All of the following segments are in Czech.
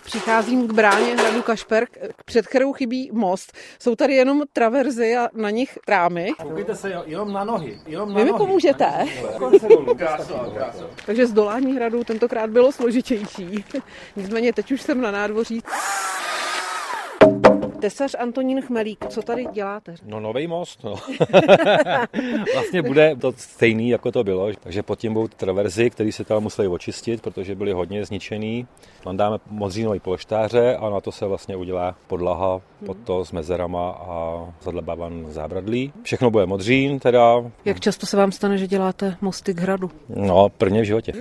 Přicházím k bráně hradu Kašperk, před kterou chybí most. Jsou tady jenom traverzy a na nich trámy. Koukejte se jenom na nohy. Vy mi pomůžete? Takže zdolání hradu tentokrát bylo složitější. Nicméně teď už jsem na nádvoří. Tesař Antonín Chmelík, co tady děláte? No nový most, no. Vlastně bude to stejný, jako to bylo. Takže pod tím budou traverzy, které se tam museli očistit, protože byly hodně zničený. Tam dáme modřínový polštáře a na to se vlastně udělá podlaha pod to s mezerama a zadlebavan zábradlí. Všechno bude modřín teda. Jak často se vám stane, že děláte mosty k hradu? No, prvně v životě.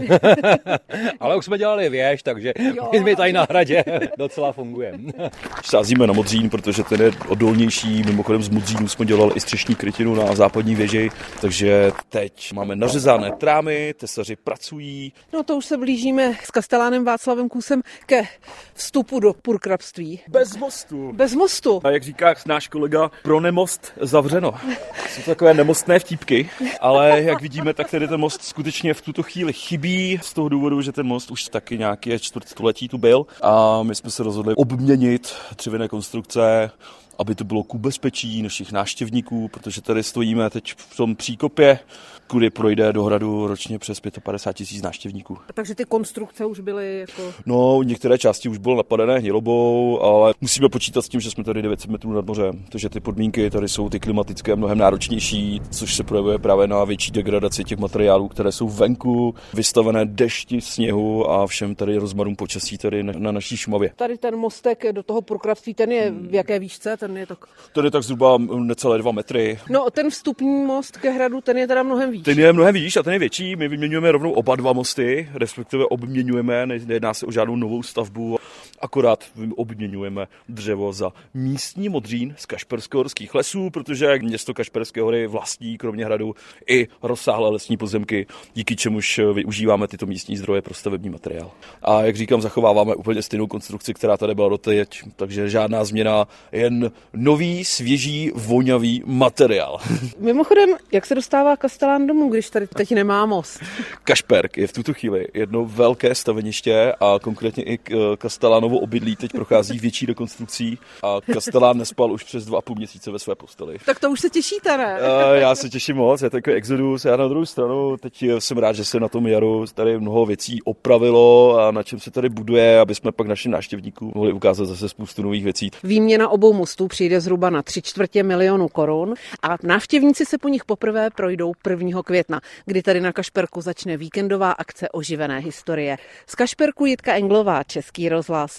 Ale už jsme dělali věž, takže my tady na hradě docela fungujeme. Sázíme na modřín, protože ten je odolnější. Mimochodem z modřínu jsme dělali i střešní krytinu na západní věži, takže teď máme nařezané trámy, tesaři pracují. No to už se blížíme s kastelánem Václavem Kůsem ke vstupu do purkrabství. Bez mostu. Bez mostu. A jak říká náš kolega, pro nemost zavřeno. Jsou takové nemostné vtípky, ale jak vidíme, tak tady ten most skutečně v tuto chvíli chybí z toho důvodu, že ten most už taky nějaké čtvrtstoletí tu byl a my jsme se rozhodli obměnit dřevěné konstrukce, aby to bylo ku bezpečí našich návštěvníků, protože tady stojíme teď v tom příkopě, kudy projde do hradu ročně přes 55 000 návštěvníků. Takže ty konstrukce už byly jako... No, některé části už bylo napadené hnilobou, ale musíme počítat s tím, že jsme tady 900 metrů nad mořem, takže ty podmínky tady jsou ty klimatické mnohem náročnější, což se projevuje právě na větší degradaci těch materiálů, které jsou venku, vystavené dešti, sněhu a všem tady rozmarům počasí tady na naší Šumavě. Tady ten mostek do toho purkrabství, ten je v jaké výšce? Ten je tak zhruba necelé 2 metry. No, ten vstupní most ke hradu, ten je teda mnohem výš. Ten je mnohem výš a ten je větší. My vyměňujeme rovnou oba dva mosty, respektive obměňujeme, nejedná se o žádnou novou stavbu, akorát obměňujeme dřevo za místní modřín z Kašpersko-horských lesů, protože město Kašperské hory vlastní kromě hradu i rozsáhlé lesní pozemky, díky čemuž využíváme tyto místní zdroje pro stavební materiál. A jak říkám, zachováváme úplně stejnou konstrukci, která tady byla doteď, takže žádná změna, jen nový, svěží, vonavý materiál. Mimochodem, jak se dostává kastelán domů, když tady teď nemá most? Kašperk je v tuto chvíli jedno velké staveniště a konkrétně i kastelánovo obydlí teď prochází větší rekonstrukcí a kastelán nespal už přes 2,5 měsíce ve své posteli. Tak to už se těšíte, ne? Já se těším moc, je takový exodus. Já na druhou stranu teď jsem rád, že se na tom jaru tady mnoho věcí opravilo a na čem se tady buduje, aby jsme pak našim návštěvníkům mohli ukázat zase spoustu nových věcí. Výměna obou mostů přijde zhruba na 3/4 milionu korun a návštěvníci se po nich poprvé projdou 1. května, kdy tady na Kašperku začne víkendová akce oživené historie. Z Kašperku Jitka Englová, Český rozhlas.